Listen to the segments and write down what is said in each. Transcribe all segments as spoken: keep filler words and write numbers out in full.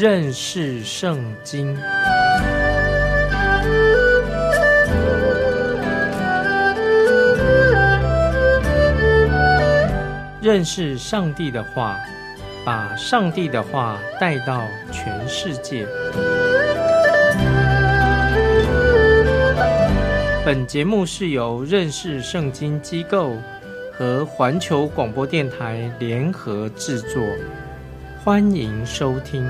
认识圣经。认识上帝的话，把上帝的话带到全世界。本节目是由认识圣经机构和环球广播电台联合制作，欢迎收听。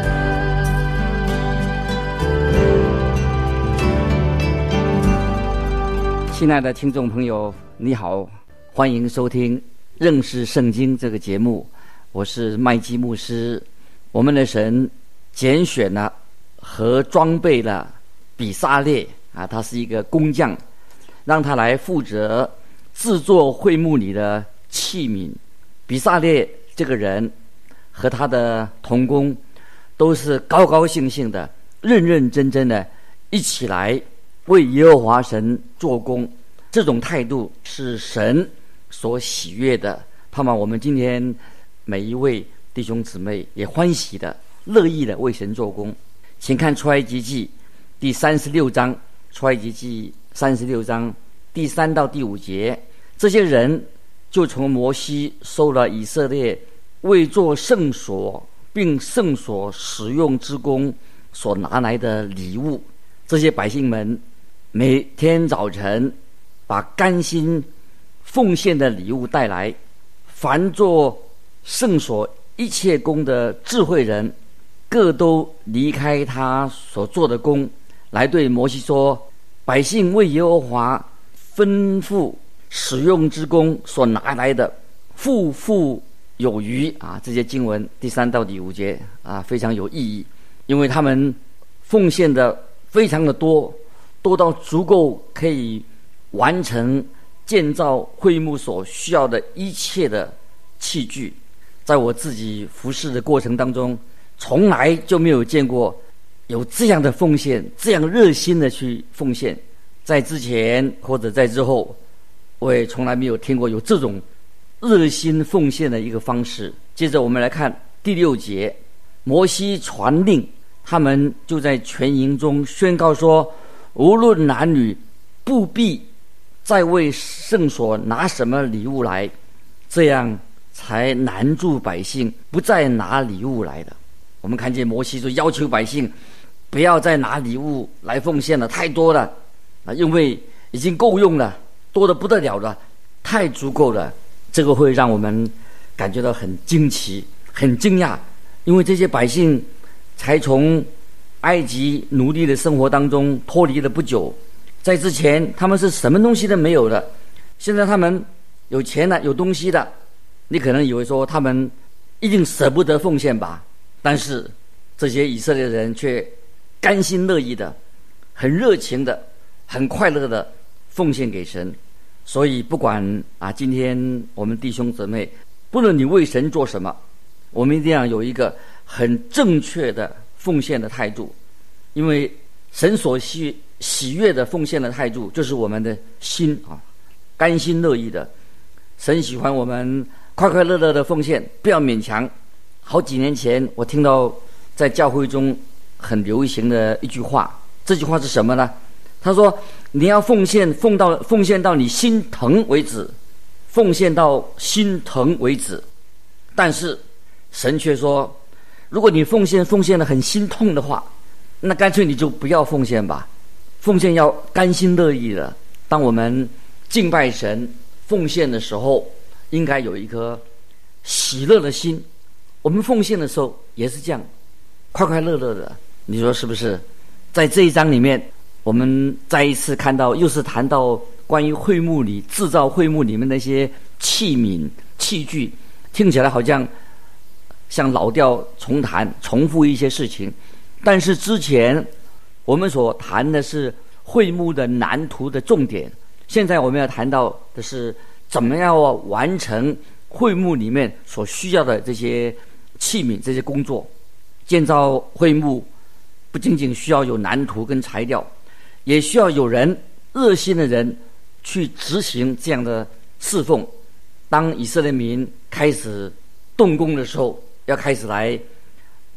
亲爱的听众朋友，你好，欢迎收听认识圣经这个节目，我是麦基牧师。我们的神拣选了和装备了比撒列啊，他是一个工匠，让他来负责制作会幕里的器皿。比撒列这个人和他的同工都是高高兴兴的、认认真真的一起来为耶和华神做工，这种态度是神所喜悦的。盼望我们今天每一位弟兄姊妹也欢喜的、乐意的为神做工。请看出埃及记第三十六章，出埃及记三十六章第三到第五节，这些人就从摩西收了以色列为做圣所并圣所使用之功所拿来的礼物。这些百姓们每天早晨把甘心奉献的礼物带来，凡做圣所一切工的智慧人各都离开他所做的工，来对摩西说，百姓为耶和华吩咐使用之功所拿来的富富有余啊！这些经文第三到第五节啊，非常有意义，因为他们奉献的非常的多，多到足够可以完成建造会幕所需要的一切的器具。在我自己服侍的过程当中，从来就没有见过有这样的奉献，这样热心的去奉献。在之前或者在之后，我也从来没有听过有这种热心奉献的一个方式。接着我们来看第六节，摩西传令，他们就在全营中宣告说，无论男女，不必再为圣所拿什么礼物来，这样才难住百姓不再拿礼物来的。我们看见摩西就要求百姓不要再拿礼物来奉献了，太多了啊，因为已经够用了，多得不得了了，太足够了。这个会让我们感觉到很惊奇、很惊讶，因为这些百姓才从埃及奴隶的生活当中脱离了不久，在之前他们是什么东西都没有的，现在他们有钱了，有东西了，你可能以为说他们一定舍不得奉献吧，但是这些以色列人却甘心乐意的、很热情的、很快乐的奉献给神。所以不管啊，今天我们弟兄姊妹，不论你为神做什么，我们一定要有一个很正确的奉献的态度，因为神所喜喜悦的奉献的态度就是我们的心啊，甘心乐意的。神喜欢我们快快乐乐的奉献，不要勉强。好几年前我听到在教会中很流行的一句话，这句话是什么呢？他说，你要奉献奉到奉献到你心疼为止，奉献到心疼为止。但是神却说，如果你奉献奉献得很心痛的话，那干脆你就不要奉献吧。奉献要甘心乐意的。当我们敬拜神奉献的时候，应该有一颗喜乐的心。我们奉献的时候也是这样，快快乐乐的，你说是不是？在这一章里面，我们再一次看到，又是谈到关于会幕里制造会幕里面那些器皿器具，听起来好像像老调重弹，重复一些事情。但是之前我们所谈的是会幕的蓝图的重点，现在我们要谈到的是怎么样完成会幕里面所需要的这些器皿、这些工作。建造会幕不仅仅需要有蓝图跟材料，也需要有人热心的人去执行这样的侍奉。当以色列民开始动工的时候，要开始来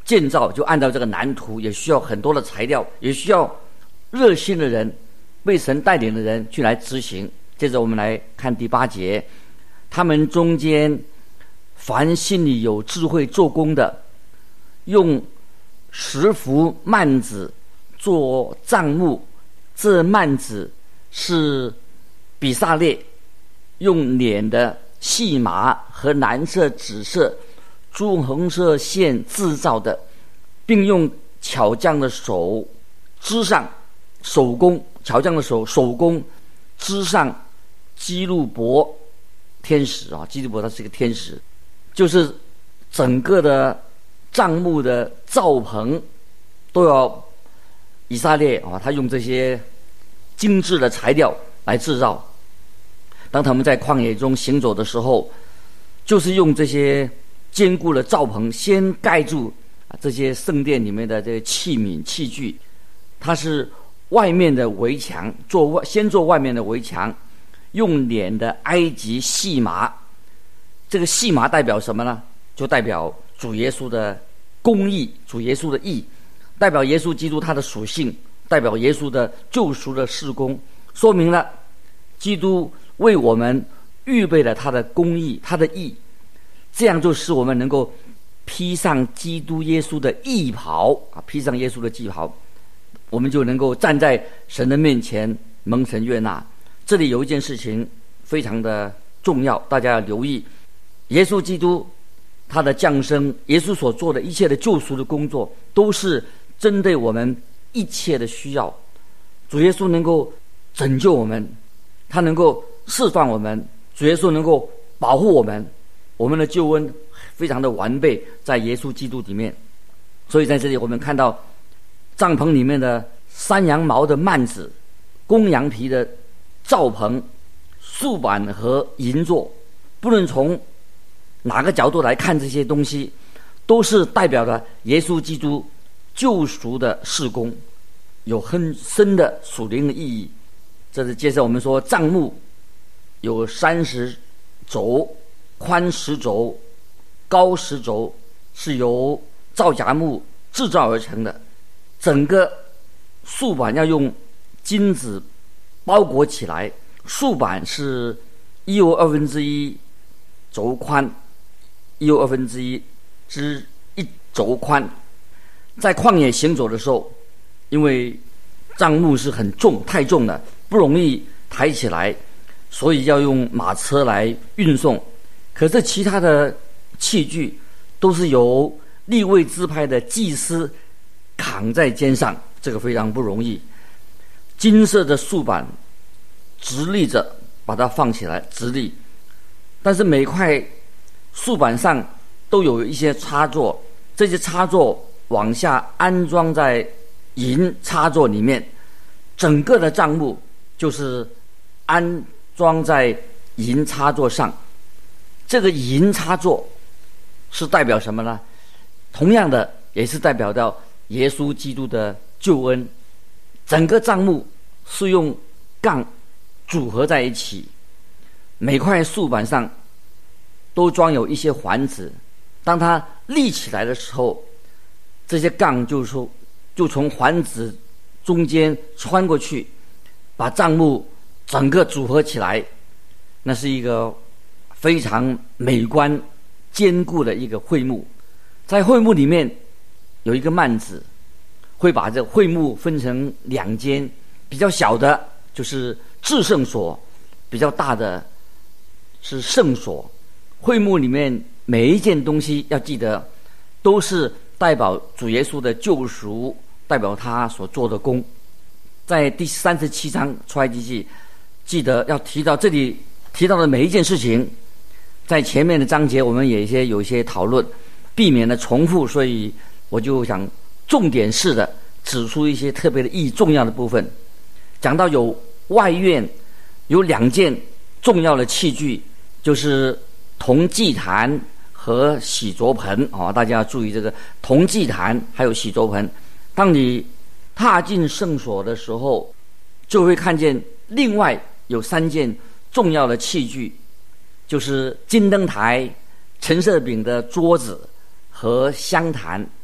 建造，就按照这个蓝图，也需要很多的材料，也需要热心的人，被神带领的人去来执行。接着我们来看第八节，他们中间凡心里有智慧做工的，用十幅幔子做帐幕，这幔子是比萨列用捻的细麻和蓝色、紫色、朱红色线制造的，并用巧匠的手织上手工，巧匠的手手工织上基路伯天使啊，基路伯他是一个天使，就是整个的帐幕的罩棚都要以色列啊，他用这些精致的材料来制造。当他们在旷野中行走的时候，就是用这些坚固的罩棚先盖住这些圣殿里面的这些器皿器具，它是外面的围墙，做外先做外面的围墙，用捻的埃及细麻。这个细麻代表什么呢？就代表主耶稣的公义，主耶稣的义，代表耶稣基督他的属性，代表耶稣的救赎的事工，说明了基督为我们预备了他的公义，他的义，这样就使我们能够披上基督耶稣的义袍啊，披上耶稣的义袍，我们就能够站在神的面前蒙神悦纳。这里有一件事情非常的重要，大家要留意，耶稣基督他的降生，耶稣所做的一切的救赎的工作，都是针对我们一切的需要。主耶稣能够拯救我们，他能够释放我们，主耶稣能够保护我们，我们的救恩非常的完备，在耶稣基督里面。所以在这里我们看到帐篷里面的山羊毛的幔子、公羊皮的罩棚、素板和银座，不论从哪个角度来看，这些东西都是代表了耶稣基督救赎的事工，有很深的属灵的意义。这是接着我们说，帐幕有三十轴，宽十轴，高十轴，是由皂荚木制造而成的。整个竖板要用金子包裹起来，竖板是一又二分之一轴宽，一又二分之一之一轴宽。在旷野行走的时候，因为帐幕是很重，太重了，不容易抬起来，所以要用马车来运送。可是其他的器具都是由利未支派的祭司扛在肩上，这个非常不容易。金色的竖板直立着把它放起来，直立，但是每块竖板上都有一些插座，这些插座往下安装在银插座里面，整个的帐幕就是安装在银插座上。这个银插座是代表什么呢？同样的也是代表到耶稣基督的救恩。整个帐幕是用杠组合在一起，每块竖板上都装有一些环子，当它立起来的时候，这些杠就说就从环子中间穿过去，把帐幕整个组合起来。那是一个非常美观坚固的一个会幕。在会幕里面有一个幔子，会把这会幕分成两间，比较小的就是至圣所，比较大的是圣所。会幕里面每一件东西要记得都是代表主耶稣的救赎，代表他所做的工。在第三十七章出埃及记，记得要提到这里提到的每一件事情，在前面的章节我们也一些有一些讨论，避免了重复，所以我就想重点式的指出一些特别的意义重要的部分。讲到有外院有两件重要的器具，就是铜祭坛和洗濯盆啊，大家要注意这个铜祭坛还有洗濯盆。当你踏进圣所的时候，就会看见另外有三件重要的器具，就是金灯台、陈设饼的桌子和香坛。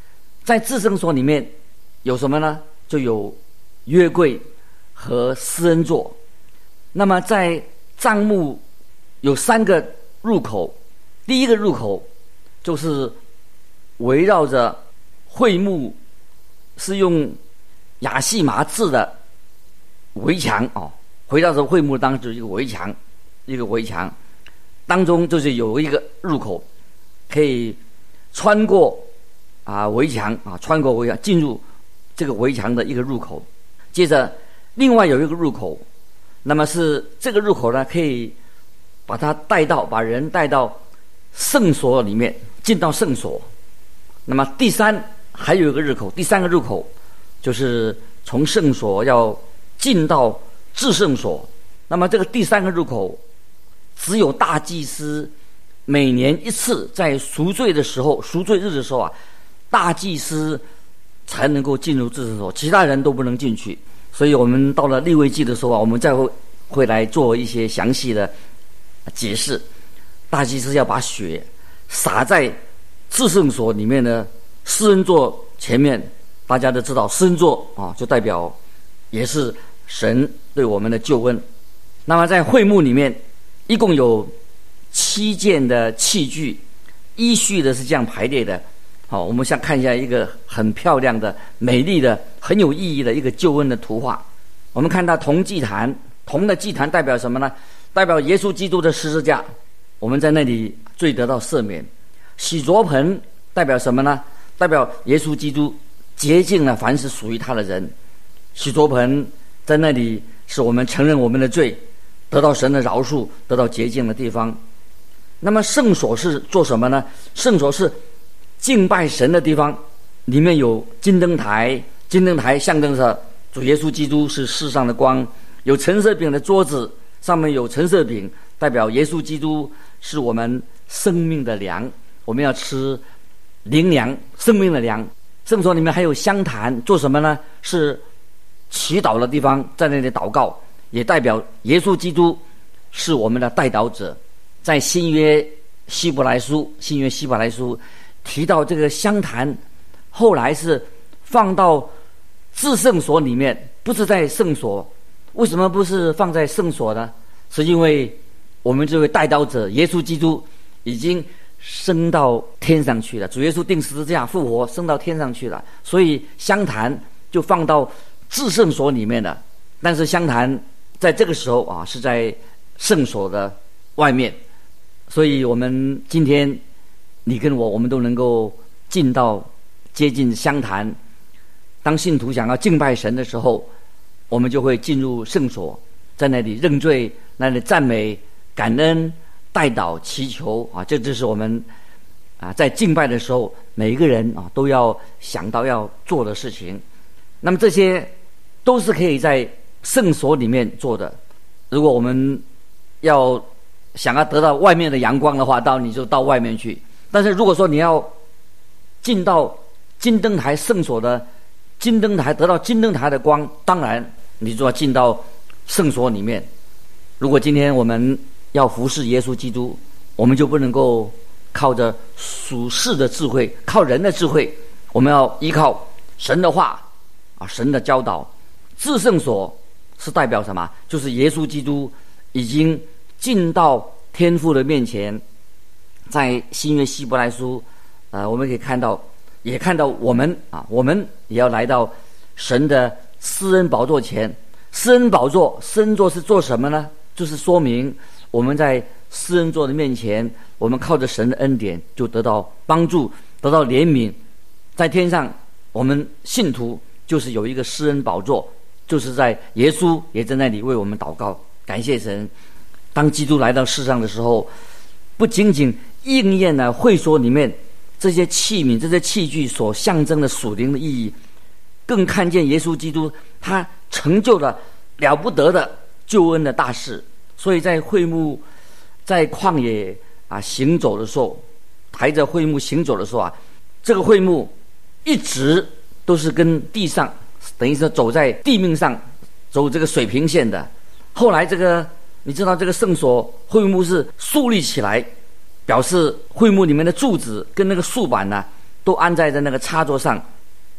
在至圣所里面有什么呢？就有约柜和施恩座。那么在帐幕有三个入口，第一个入口就是围绕着会幕，是用亚细麻制的围墙哦，围绕着会幕当中一个围墙，一个围墙当中就是有一个入口，可以穿过啊围墙啊，穿过围墙进入这个围墙的一个入口。接着另外有一个入口，那么是这个入口呢，可以把它带到把人带到圣所里面，进到圣所。那么第三还有一个入口，第三个入口就是从圣所要进到至圣所。那么这个第三个入口只有大祭司每年一次，在赎罪的时候，赎罪日的时候啊，大祭司才能够进入至圣所，其他人都不能进去。所以我们到了利未记的时候啊，我们再会会来做一些详细的解释。大祭司要把血洒在至圣所里面的施恩座前面，大家都知道施恩座啊，就代表也是神对我们的救恩。那么在会幕里面一共有七件的器具，依序的是这样排列的。好，我们先看一下一个很漂亮的、美丽的、很有意义的一个救恩的图画。我们看到铜祭坛，铜的祭坛代表什么呢？代表耶稣基督的十字架，我们在那里罪得到赦免。洗濯盆代表什么呢？代表耶稣基督洁净了凡是属于他的人。洗濯盆在那里是我们承认我们的罪，得到神的饶恕，得到洁净的地方。那么圣所是做什么呢？圣所是敬拜神的地方，里面有金灯台，金灯台象征着主耶稣基督是世上的光。有陈设饼的桌子，上面有陈设饼，代表耶稣基督是我们生命的粮，我们要吃灵粮，生命的粮。圣所里面还有香坛，做什么呢？是祈祷的地方，在那里祷告，也代表耶稣基督是我们的代祷者。在新约希伯来书，新约希伯来书提到这个香坛，后来是放到至圣所里面，不是在圣所。为什么不是放在圣所呢？是因为我们这位代祷者耶稣基督已经升到天上去了，主耶稣钉十字架复活，升到天上去了，所以香坛就放到至圣所里面了。但是香坛在这个时候啊，是在圣所的外面，所以我们今天你跟我，我们都能够进到接近香坛。当信徒想要敬拜神的时候，我们就会进入圣所，在那里认罪，那里赞美、感恩、代祷、祈求啊，这就是我们啊在敬拜的时候每一个人啊都要想到要做的事情。那么这些都是可以在圣所里面做的。如果我们要想要得到外面的阳光的话，到你就到外面去。但是如果说你要进到金灯台圣所的金灯台，得到金灯台的光，当然你就要进到圣所里面。如果今天我们要服侍耶稣基督，我们就不能够靠着属世的智慧，靠人的智慧，我们要依靠神的话啊，神的教导。至圣所是代表什么？就是耶稣基督已经进到天父的面前。在新约希伯来书呃，我们可以看到，也看到我们啊，我们也要来到神的施恩宝座前。施恩宝座，施恩座是做什么呢？就是说明我们在施恩座的面前，我们靠着神的恩典就得到帮助，得到怜悯。在天上我们信徒就是有一个施恩宝座，就是在耶稣也在那里为我们祷告。感谢神，当基督来到世上的时候，不仅仅应验了会所里面这些器皿、这些器具所象征的属灵的意义，更看见耶稣基督他成就了了不得的救恩的大事。所以在会幕在旷野啊行走的时候，抬着会幕行走的时候啊，这个会幕一直都是跟地上，等于是走在地面上，走这个水平线的。后来这个你知道，这个圣所会幕是竖立起来，表示会幕里面的柱子跟那个竖板呢、啊，都安在在那个插座上，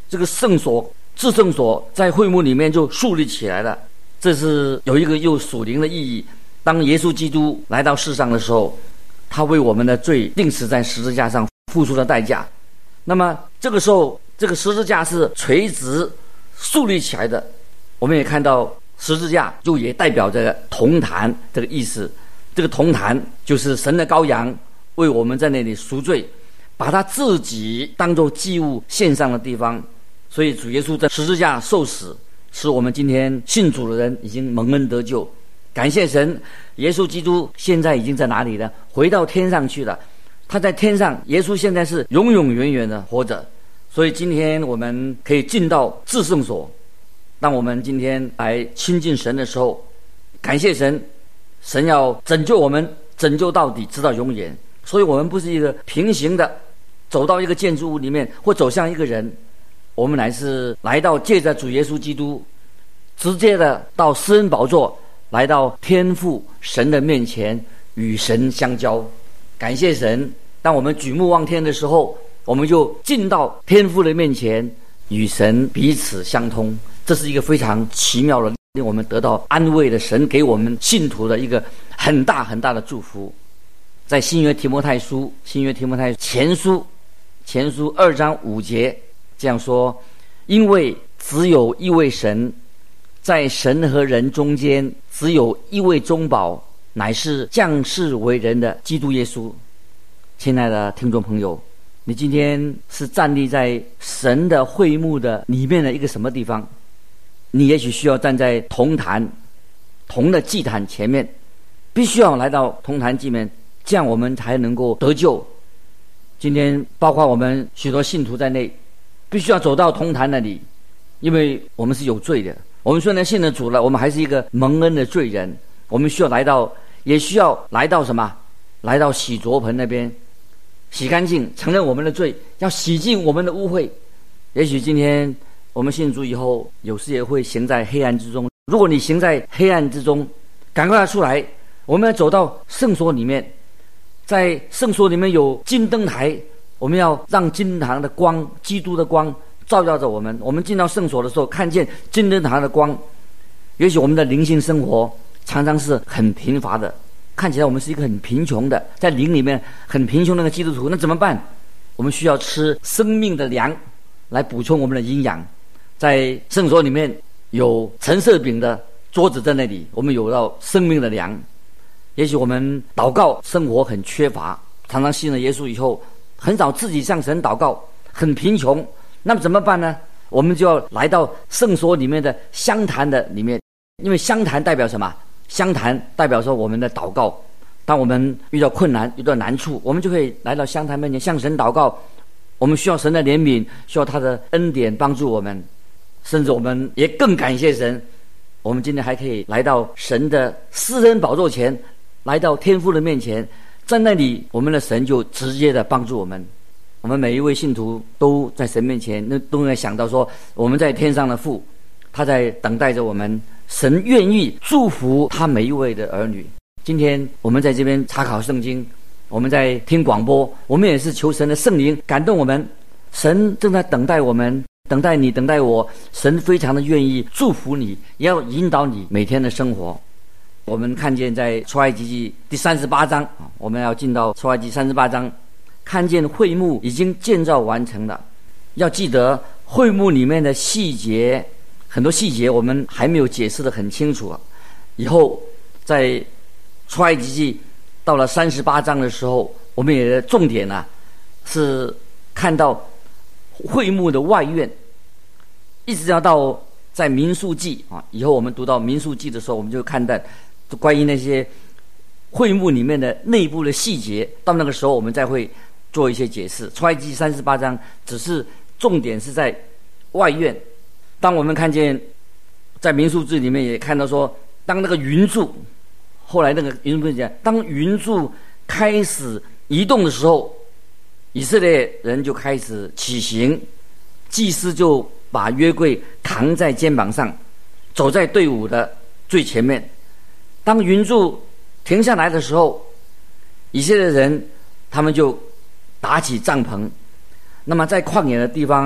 这个圣所、至圣所在会幕里面就树立起来了。这是有一个又属灵的意义。当耶稣基督来到世上的时候，他为我们的罪钉死在十字架上，付出了代价。那么这个时候，这个十字架是垂直树立起来的。我们也看到十字架就也代表着铜坛这个意思。这个铜坛就是神的羔羊为我们在那里赎罪，把他自己当作祭物献上的地方。所以主耶稣在十字架受死，使我们今天信主的人已经蒙恩得救。感谢神，耶稣基督现在已经在哪里呢？回到天上去了。他在天上，耶稣现在是永永远远的活着。所以今天我们可以进到至圣所。当我们今天来亲近神的时候，感谢神，神要拯救我们，拯救到底，直到永远。所以我们不是一个平行的走到一个建筑物里面，或走向一个人，我们乃是来到借着主耶稣基督，直接的到施恩宝座，来到天父神的面前，与神相交。感谢神，当我们举目望天的时候，我们就进到天父的面前，与神彼此相通。这是一个非常奇妙的，令我们得到安慰的神给我们信徒的一个很大很大的祝福。在新约提摩太书新约提摩太前书前书二章五节这样说：因为只有一位神，在神和人中间只有一位中保，乃是降世为人的基督耶稣。亲爱的听众朋友，你今天是站立在神的会幕的里面的一个什么地方？你也许需要站在铜坛铜的祭坛前面，必须要来到铜坛祭面，这样我们才能够得救。今天包括我们许多信徒在内，必须要走到铜坛那里，因为我们是有罪的。我们虽然信了主了，我们还是一个蒙恩的罪人。我们需要来到，也需要来到什么？来到洗濯盆那边，洗干净，承认我们的罪，要洗净我们的污秽。也许今天我们信主以后，有时也会行在黑暗之中。如果你行在黑暗之中，赶快出来，我们要走到圣所里面。在圣所里面有金灯台，我们要让金灯台的光，基督的光照耀着我们。我们进到圣所的时候，看见金灯台的光。也许我们的灵性生活常常是很贫乏的，看起来我们是一个很贫穷的，在灵里面很贫穷的那个基督徒。那怎么办？我们需要吃生命的粮来补充我们的营养。在圣所里面有陈设饼的桌子在那里，我们有到生命的粮。也许我们祷告生活很缺乏，常常信了耶稣以后，很少自己向神祷告，很贫穷。那么怎么办呢？我们就要来到圣所里面的香坛的里面，因为香坛代表什么？香坛代表说我们的祷告。当我们遇到困难、遇到难处，我们就可以来到香坛面前向神祷告。我们需要神的怜悯，需要他的恩典帮助我们，甚至我们也更感谢神，我们今天还可以来到神的施恩宝座前，来到天父的面前，在那里我们的神就直接的帮助我们。我们每一位信徒都在神面前，那都会想到说，我们在天上的父，他在等待着我们，神愿意祝福他每一位的儿女。今天我们在这边查考圣经，我们在听广播，我们也是求神的圣灵感动我们，神正在等待我们，等待你，等待我。神非常的愿意祝福你，也要引导你每天的生活。我们看见在出埃及记第三十八章，我们要进到出埃及三十八章，看见会幕已经建造完成了。要记得会幕里面的细节，很多细节我们还没有解释得很清楚。以后在出埃及记到了三十八章的时候，我们也重点啊是看到会幕的外院，一直要到在民数记啊，以后我们读到民数记的时候，我们就看到关于那些会幕里面的内部的细节，到那个时候我们再会做一些解释。出埃及三十八章只是重点是在外院。当我们看见在民数记里面也看到说，当那个云柱，后来那个云柱讲，当云柱开始移动的时候，以色列人就开始起行，祭司就把约柜扛在肩膀上，走在队伍的最前面。当云柱停下来的时候，以色列人他们就打起帐篷。那么在旷野的地方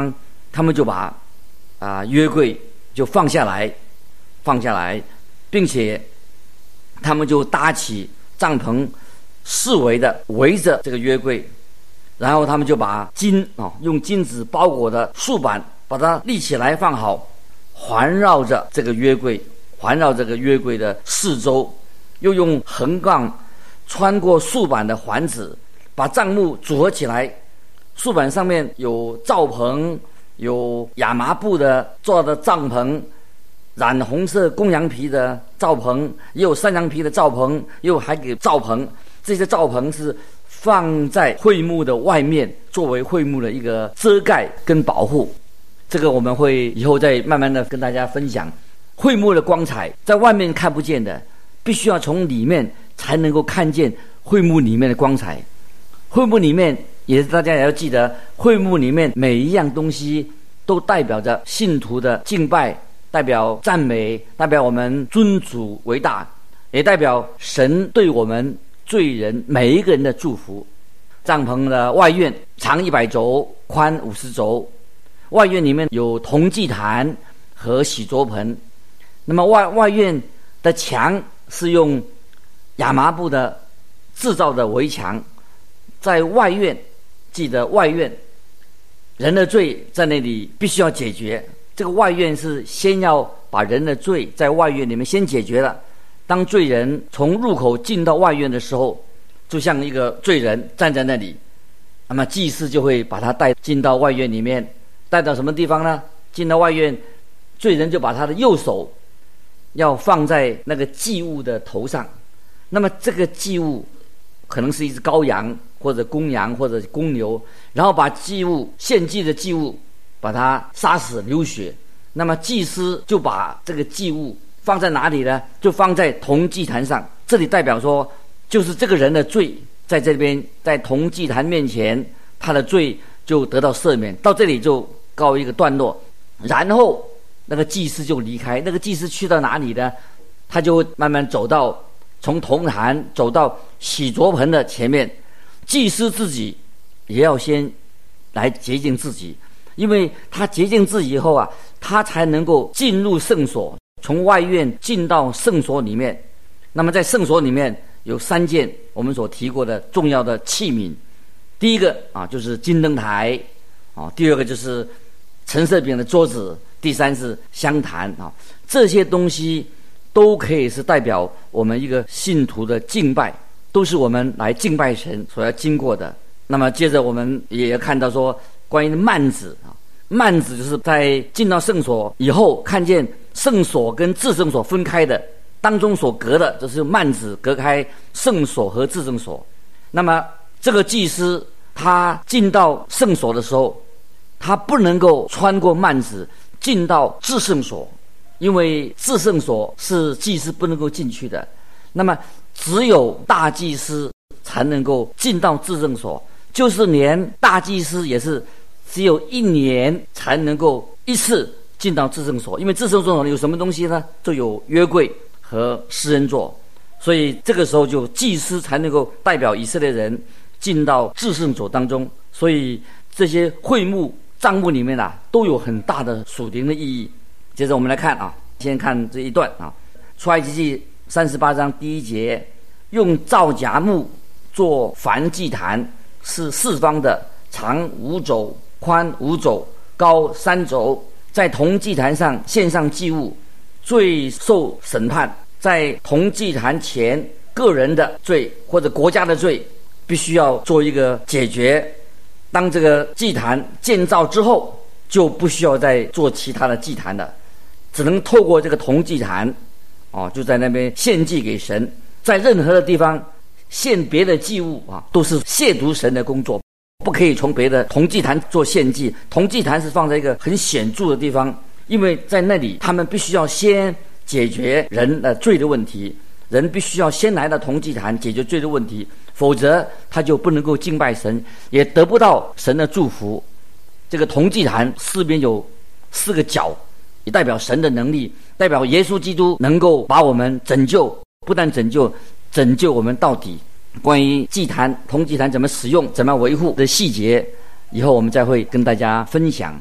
他们就把啊约柜就放下来，放下来，并且他们就搭起帐篷，四围的围着这个约柜，然后他们就把金啊用金子包裹的树板把它立起来放好，环绕着这个约柜，环绕这个约柜的四周，又用横杠穿过树板的环子，把帐幕组合起来。树板上面有罩棚，有亚麻布的做的帐篷，染红色公羊皮的罩棚，也有山羊皮的罩棚，也有还给罩棚。这些罩棚是放在会幕的外面，作为会幕的一个遮盖跟保护。这个我们会以后再慢慢的跟大家分享。会幕的光彩在外面看不见的，必须要从里面才能够看见会幕里面的光彩。会幕里面也大家也要记得，会幕里面每一样东西都代表着信徒的敬拜，代表赞美，代表我们尊主为大，也代表神对我们罪人每一个人的祝福。帐篷的外院长一百肘，宽五十肘，外院里面有铜祭坛和洗濯盆。那么外外院的墙是用亚麻布的制造的围墙，在外院，记得外院人的罪在那里必须要解决。这个外院是先要把人的罪在外院里面先解决了。当罪人从入口进到外院的时候，就像一个罪人站在那里，那么祭司就会把他带进到外院里面。带到什么地方呢？进到外院，罪人就把他的右手要放在那个祭物的头上。那么这个祭物可能是一只羔羊或者公羊或者公牛，然后把祭物献祭的祭物把它杀死流血。那么祭司就把这个祭物放在哪里呢？就放在铜祭坛上。这里代表说，就是这个人的罪在这边，在铜祭坛面前，他的罪就得到赦免。到这里就告一个段落，然后那个祭司就离开。那个祭司去到哪里呢？他就慢慢走到从铜坛走到洗濯盆的前面。祭司自己也要先来洁净自己，因为他洁净自己以后啊，他才能够进入圣所，从外院进到圣所里面。那么在圣所里面有三件我们所提过的重要的器皿。第一个啊就是金灯台啊，第二个就是陈设饼的桌子，第三是香坛啊。这些东西都可以是代表我们一个信徒的敬拜，都是我们来敬拜神所要经过的。那么接着我们也要看到说，关于幔子啊，幔子就是在进到圣所以后，看见圣所跟至圣所分开的，当中所隔的就是幔子隔开圣所和至圣所。那么这个祭司他进到圣所的时候，他不能够穿过幔子进到至圣所，因为至圣所是祭司不能够进去的。那么只有大祭司才能够进到至圣所，就是连大祭司也是只有一年才能够一次进到至圣所。因为至圣所有什么东西呢？就有约柜和施恩座，所以这个时候就祭司才能够代表以色列人进到至圣所当中。所以这些会幕帐幕里面啊，都有很大的属灵的意义。接着我们来看啊，先看这一段啊，出埃及记三十八章第一节，用皂荚木做燔祭坛，是四方的，长五肘，宽五肘，高三肘，在铜祭坛上献上祭物，罪受审判。在铜祭坛前，个人的罪或者国家的罪必须要做一个解决。当这个祭坛建造之后，就不需要再做其他的祭坛了，只能透过这个铜祭坛哦，就在那边献祭给神。在任何的地方献别的祭物啊，都是亵渎神的工作，不可以从别的铜祭坛做献祭。铜祭坛是放在一个很显著的地方，因为在那里他们必须要先解决人的罪的问题，人必须要先来到铜祭坛解决罪的问题，否则他就不能够敬拜神，也得不到神的祝福。这个铜祭坛四边有四个角，也代表神的能力，代表耶稣基督能够把我们拯救，不但拯救，拯救我们到底。关于祭坛铜祭坛怎么使用，怎么维护的细节，以后我们再会跟大家分享。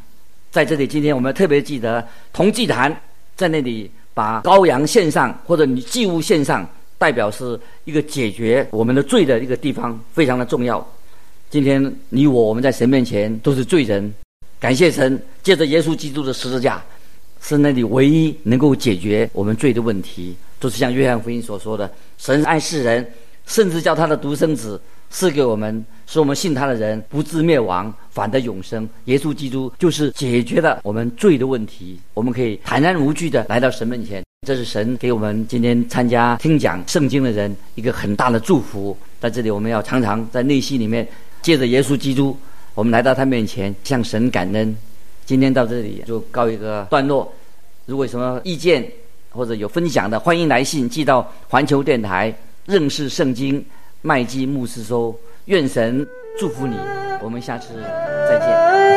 在这里，今天我们特别记得同祭坛在那里把羔羊献上，或者你祭物献上，代表是一个解决我们的罪的一个地方，非常的重要。今天你我我们在神面前都是罪人，感谢神，借着耶稣基督的十字架，是那里唯一能够解决我们罪的问题。就是像约翰福音所说的，神爱世人，甚至叫他的独生子赐给我们，使我们信他的人不至灭亡，反得永生。耶稣基督就是解决了我们罪的问题，我们可以坦然无惧的来到神面前。这是神给我们今天参加听讲圣经的人一个很大的祝福。在这里，我们要常常在内心里面借着耶稣基督，我们来到他面前向神感恩。今天到这里就告一个段落，如果有什么意见或者有分享的，欢迎来信寄到环球电台认识圣经麦基牧师收。愿神祝福你，我们下次再见。